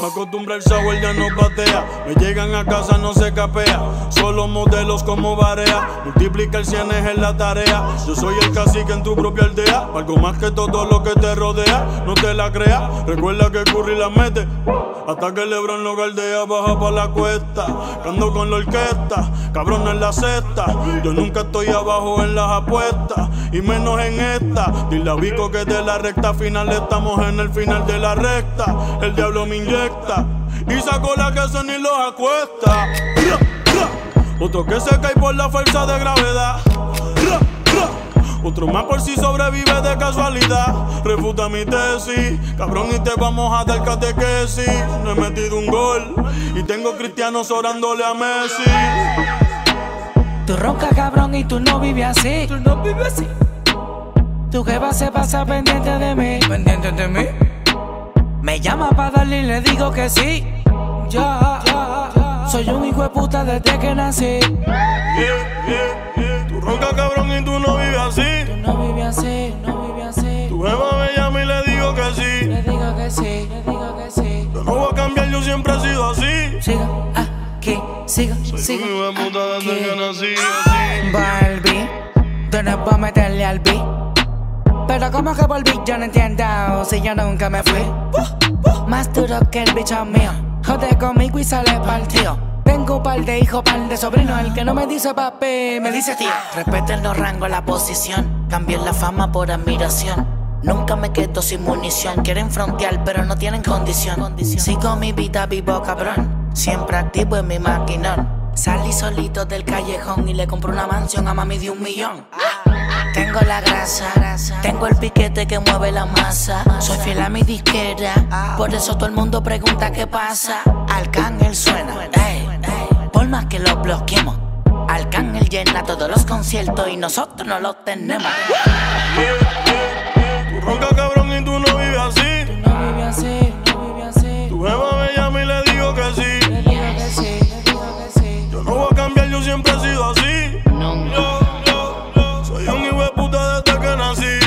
Me acostumbra el sabor, ya no patea. Me llegan a casa, no se capea. Solo modelos como Barea. Multiplica el cienes en la tarea. Yo soy el cacique en tu propia aldea. Algo más que todo lo que te rodea. No te la creas, recuerda que Curry la mete. Hasta que Lebron lo galdea, baja pa' la cuesta. Ando con la orquesta, cabrón en la cesta. Yo nunca estoy abajo en las apuestas, y menos en esta. Dile a Vico que de la recta final estamos en el final de la recta. El diablo me inyecta y sacó la que se ni los acuesta. Otro que se cae por la fuerza de gravedad. Otro más por si sobrevive de casualidad. Refuta mi tesis, cabrón, y te vamos a dar catequesis. No he metido un gol y tengo cristianos orándole a Messi. Tú roncas, cabrón, y tú no vives así. Tú no vives así. Tu jeva se pasa pendiente de mí. ¿Pendiente de mí? Me llama pa' darle y le digo que sí. Ya. Soy un hijo de puta desde que nací. Tú roncas, cabrón, y tú no vives así. Tú no vives así, no vives así. Tu jeva me llama y le digo que sí. Le digo que sí, le digo que sí. Yo no voy a cambiar, yo siempre he sido así. Siga aquí, siga, Soy un hijo de puta desde que nací. Barbie, tú no puedes meterle al beat. Pero como que volví, yo no entiendo si yo nunca me fui. Más duro que el bicho mío. Jode conmigo y sale partido. Tengo un par de hijos, par de sobrinos. El que no me dice papi, me dice tío. Respeten los rangos, la posición. Cambien la fama por admiración. Nunca me quedo sin munición. Quieren frontear, pero no tienen condición. Sigo mi vida vivo, cabrón. Siempre activo en mi maquinón. Salí solito del callejón y le compré una mansión a mami de 1 millón. Tengo la grasa, tengo el piquete que mueve la masa. Soy fiel a mi disquera, por eso todo el mundo pregunta qué pasa. Arcángel suena, por más que lo bloqueemos. Arcángel llena todos los conciertos y nosotros no los tenemos. Tú roncas, cabrón, y tú no vives así. Tú no vives así, no vives así. Tu jeva me llama y le digo que sí. Le digo que sí, le digo que sí. Yo no voy a cambiar, yo siempre he sido así. Soy un hijo de puta desde que nací.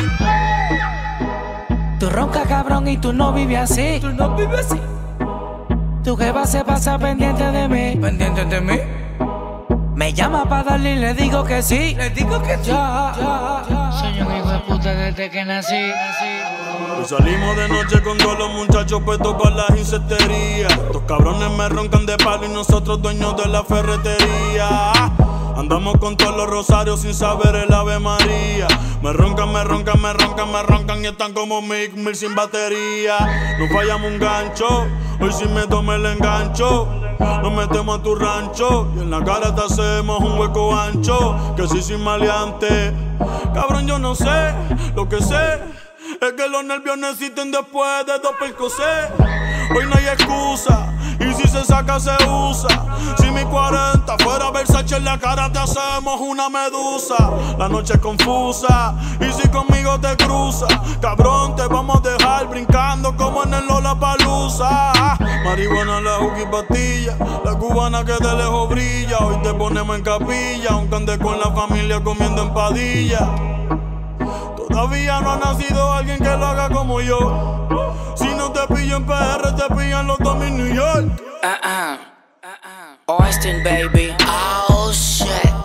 Tú roncas, cabrón, y tú no vives así. Tú no vives así. Tu jeva se pasa pendiente de mí. ¿Pendiente de mí? Me llama pa' darle y le digo que sí. Le digo que sí. Soy un hijo de puta desde que nací. Hoy salimos de noche con todos los muchachos puestos para las insecterías. Estos cabrones me roncan de palo y nosotros dueños de la ferretería. Andamos con todos los rosarios sin saber el Ave María. Me roncan y están como Mick Mill sin batería. No fallamos un gancho, hoy sí me tomé el engancho. Nos metemos a tu rancho y en la cara te hacemos un hueco ancho. Que sí, sin maleante. Cabrón, yo no sé, lo que sé es que los nervios no existen después de 2 percocés. Hoy no hay excusa, y si se saca se usa. Si mi 40 fuera Versace en la cara te hacemos una medusa. La noche es confusa, y si conmigo te cruza, cabrón, te vamos a dejar brincando como en el Lollapalooza. Marihuana, la juca y pastilla, la cubana que de lejos brilla. Hoy te ponemos en capilla, aunque ande con la familia comiendo empadilla. Todavía no ha nacido alguien que lo haga como yo. Si no te pillo en PR, te pillan los dos en New York. Austin, baby. Oh shit.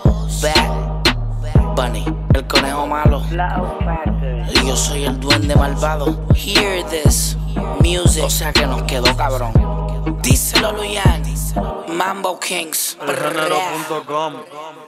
Bad Bunny, el conejo malo. Y yo soy el duende malvado. Hear this music. O sea que nos quedó cabrón. Díselo, Luyan. Mambo Kings. Elgenero.com